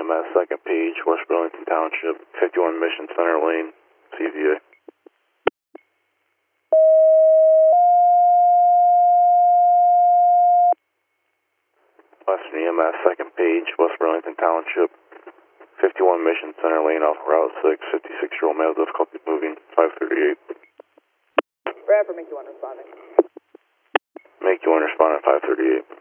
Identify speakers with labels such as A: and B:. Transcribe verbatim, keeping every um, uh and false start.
A: S, second page, West Burlington Township, fifty-one Mission Center Lane, C V A. Western E M S, second page, West Burlington Township, fifty-one Mission Center Lane off Route six, fifty-six-year-old male difficulty moving, five thirty-eight.
B: Bradford, make you one responding.
A: Make you one responding, five thirty-eight.